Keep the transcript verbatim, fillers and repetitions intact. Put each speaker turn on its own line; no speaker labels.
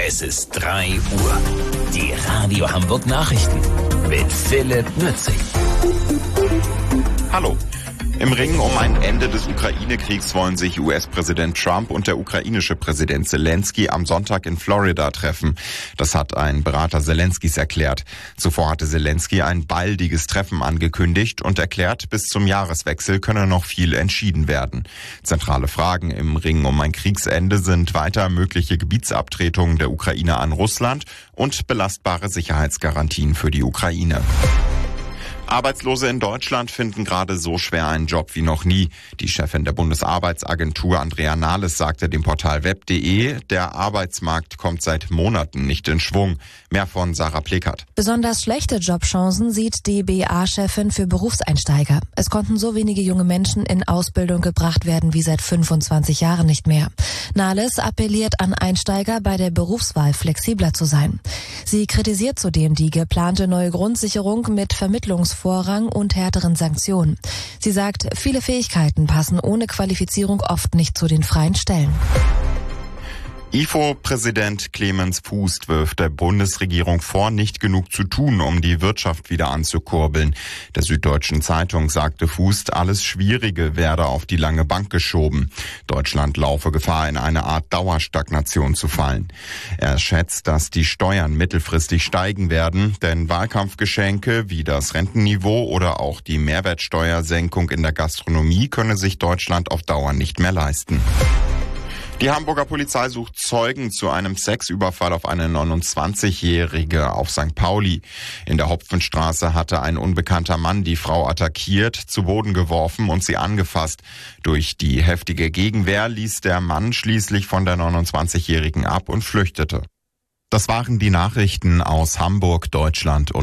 Es ist drei Uhr. Die Radio Hamburg Nachrichten mit Philipp Nützig.
Hallo. Im Ringen um ein Ende des Ukraine-Kriegs wollen sich U S-Präsident Trump und der ukrainische Präsident Zelensky am Sonntag in Florida treffen. Das hat ein Berater Zelenskys erklärt. Zuvor hatte Zelensky ein baldiges Treffen angekündigt und erklärt, bis zum Jahreswechsel könne noch viel entschieden werden. Zentrale Fragen im Ringen um ein Kriegsende sind weiter mögliche Gebietsabtretungen der Ukraine an Russland und belastbare Sicherheitsgarantien für die Ukraine. Arbeitslose in Deutschland finden gerade so schwer einen Job wie noch nie. Die Chefin der Bundesarbeitsagentur Andrea Nahles sagte dem Portal web punkt de, der Arbeitsmarkt kommt seit Monaten nicht in Schwung. Mehr von Sarah Pleckert.
Besonders schlechte Jobchancen sieht die B A-Chefin für Berufseinsteiger. Es konnten so wenige junge Menschen in Ausbildung gebracht werden wie seit fünfundzwanzig Jahren nicht mehr. Nahles appelliert an Einsteiger, bei der Berufswahl flexibler zu sein. Sie kritisiert zudem die geplante neue Grundsicherung mit Vermittlungsvorrang und härteren Sanktionen. Sie sagt, viele Fähigkeiten passen ohne Qualifizierung oft nicht zu den freien Stellen.
I F O-Präsident Clemens Fuß wirft der Bundesregierung vor, nicht genug zu tun, um die Wirtschaft wieder anzukurbeln. Der Süddeutschen Zeitung sagte Fuß, alles Schwierige werde auf die lange Bank geschoben. Deutschland laufe Gefahr, in eine Art Dauerstagnation zu fallen. Er schätzt, dass die Steuern mittelfristig steigen werden, denn Wahlkampfgeschenke wie das Rentenniveau oder auch die Mehrwertsteuersenkung in der Gastronomie könne sich Deutschland auf Dauer nicht mehr leisten. Die Hamburger Polizei sucht Zeugen zu einem Sexüberfall auf eine neunundzwanzigjährige auf Sankt Pauli. In der Hopfenstraße hatte ein unbekannter Mann die Frau attackiert, zu Boden geworfen und sie angefasst. Durch die heftige Gegenwehr ließ der Mann schließlich von der neunundzwanzigjährigen ab und flüchtete. Das waren die Nachrichten aus Hamburg, Deutschland und